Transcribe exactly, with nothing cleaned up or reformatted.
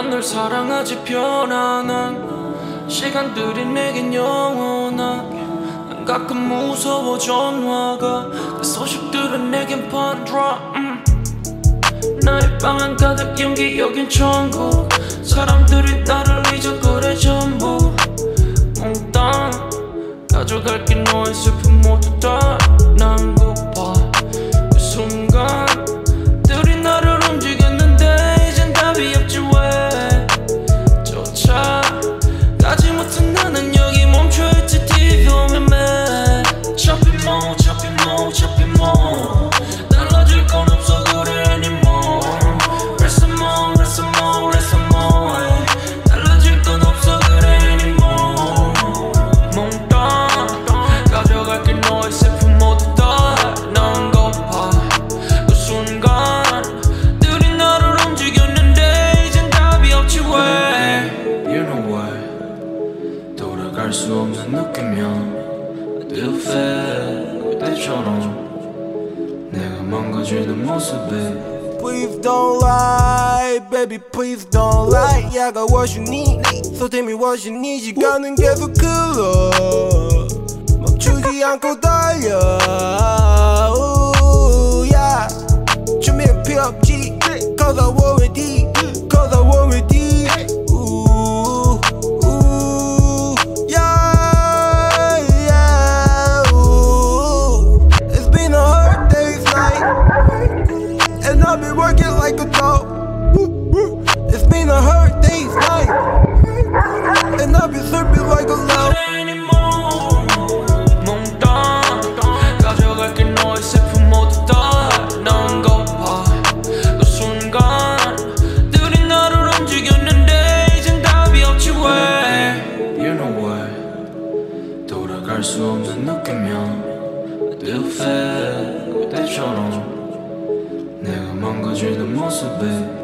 난 널 사랑하지 편안한 시간들이 내겐 영원하게. 난 가끔 무서워 전화가 그 소식들은 내겐 판드라. 음. 나의 방 안 가득 연기 여긴 천국. 사람들이 나를 잊어 그래 전부. 몽땅 가져갈게 너의 슬픔 모두 다. 난 고파 그 순간들이 나를 움직였는데 이젠 답이 없지 왜 쫓아가지 못한 나는 여기 멈춰있지. 티비 보면 매 잡히 뭐 잡히 뭐 잡히 뭐 달라질 건 없어 그래 anymore. Rest some more rest some more rest some more 달라질 건 없어 그래 anymore. 몽땅 가져갈게 너의 슬픔 모두 다. 난 고파 그 순간들이 나를 움직였는데 이젠 답이 없지 왜. You know why 돌아갈 수 없는 느낌이야. I do feel 그때처럼 내가 망가지는 모습에. Please don't lie, baby, please don't lie. Yeah, I got what you need, so tell me what you need. 시간은 계속 흘러 멈추지 않고 달려. Ooh, yeah. 준비는 필요 없지, cause I already, cause I already. Ooh, ooh, yeah, yeah. Ooh. It's been a hard day's night, and I've been working like a dog. It's been a hard day's night, and I've been sleeping like a loud. 몽땅 가져갈게 너의 슬픔 모두 다. 난 고파 그 순간들이 나를 움직였는데 이젠 답이 없지 왜. You know why 돌아갈 수 없는 느낌이야. I do feel 그때처럼 내가 망가지는 모습에.